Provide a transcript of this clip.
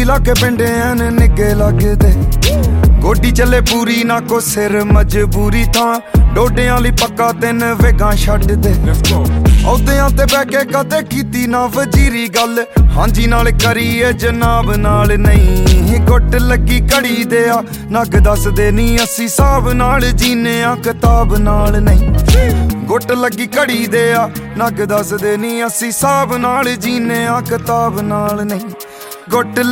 ਲਾ ਕੇ ਪਿੰਡੇ ਐਨ ਨਿੱਗੇ ਲੱਗਦੇ ਗੋਡੀ ਚੱਲੇ ਪੂਰੀ ਨਾ ਕੋ ਸਿਰ ਮਜਬੂਰੀ ਥਾਂ ਡੋਡਿਆਂ ਲਈ ਪੱਕਾ 3 ਵੇਗਾਂ ਛੱਡ ਦੇ ਅਹੁਦਿਆਂ ਤੇ ਬਹਿ ਕੇ ਕਦੇ ਕੀਤੀ ਨਾ ਵਜ਼ੀਰੀ ਗੱਲ ਹਾਂਜੀ ਨਾਲ ਕਰੀਏ ਜਨਾਬ ਨਾਲ ਨਹੀਂ ਗੁੱਟ ਲੱਗੀ ਘੜੀ ਦੇ ਆ ਨੱਗ ਦੱਸਦੇ ਨਹੀਂ ਅਸੀਂ ਹਿਸਾਬ ਨਾਲ ਜੀਨੇ ਆ ਕਿਤਾਬ ਨਾਲ ਨਹੀਂ ਗੁੱਟ ਲੱਗੀ ਘੜੀ ਦੇ ਆ ਨੱਗ ਦੱਸਦੇ ਨਹੀਂ ਅਸੀਂ ਹਿਸਾਬ ਨਾਲ ਜੀਨੇ ਆ ਕਿਤਾਬ ਨਾਲ ਨਹੀਂ ਗੁੱਟ